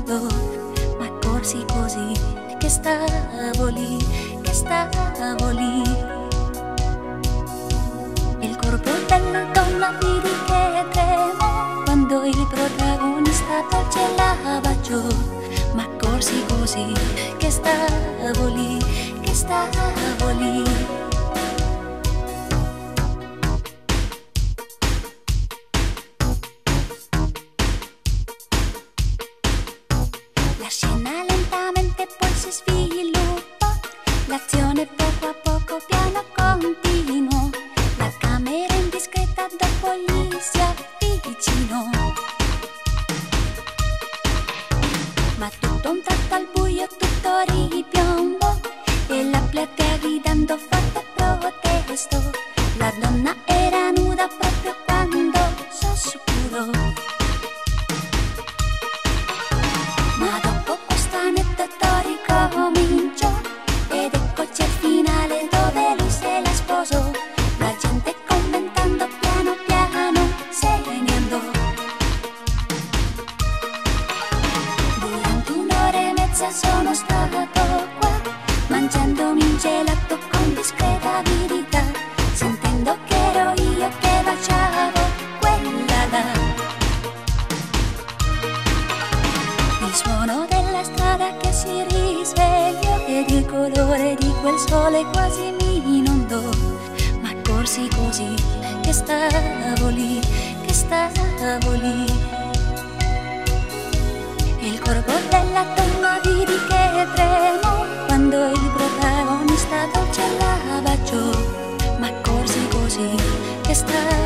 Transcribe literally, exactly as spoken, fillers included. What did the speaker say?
nudo, ma corsi così che stavo lì, che stavo lì. Il corpo della donna vidi che tremò quando il protagonista tolse la baciò, ma corsi così che stavo lì, che stavo lì. La scena lentamente poi si sviluppò, l'azione poco a poco piano continuò, la camera indiscreta dopo gli si avvicinò, ma tutto un tratto al buio tutto ripiombò e la platea gridando forte protestò. La donna era nuda proprio quando sospirò. Ma dopo questo aneddoto ricominciò ed eccoci al finale dove lui se la sposò. La gente commentando piano piano se ne andò. Durante un'ora e mezza sono stato qua, mangiandomi un gelato con discreta avidità, sentendo che ero io che baciavo quella là. Il suono della strada che si risvegliò ed il colore di quel sole quasi mi inondò, ma corsi così che stavo lì, che stavo lì. Il corpo della donna vidi che tremò quando il protagonista dolce la baciò, ma corsi così che stavo